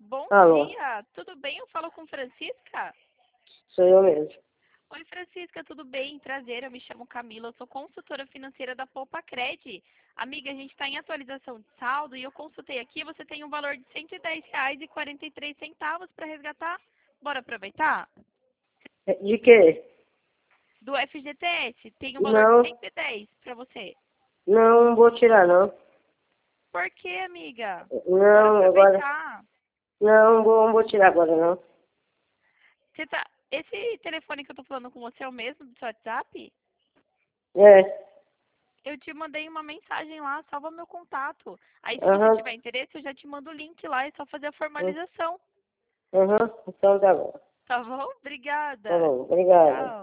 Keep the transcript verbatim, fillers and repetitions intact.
Bom Alô, dia, tudo bem? Eu falo com Francisca? sou eu mesmo. Oi, Francisca, tudo bem? Prazer, eu me chamo Camila, eu sou consultora financeira da Poupa Cred. Amiga, a gente está em atualização de saldo e eu consultei aqui, você tem um valor de cento e dez reais e quarenta e três centavos para resgatar. Bora aproveitar? De quê? Do F G T S, tem um valor de Não, cento e dez para você. não, não vou tirar, não. Por quê, amiga? Bora Não, agora, aproveitar. não, não vou, não vou tirar agora, não. Você tá... Esse telefone que eu tô falando com você é o mesmo do seu WhatsApp? É, Eu te mandei uma mensagem lá, salva meu contato. Aí, se você aham, tiver interesse, eu já te mando o link lá, é só fazer a aham, formalização. aham, então tá bom. Tá bom? Tá Obrigada. bom, obrigado. Tchau.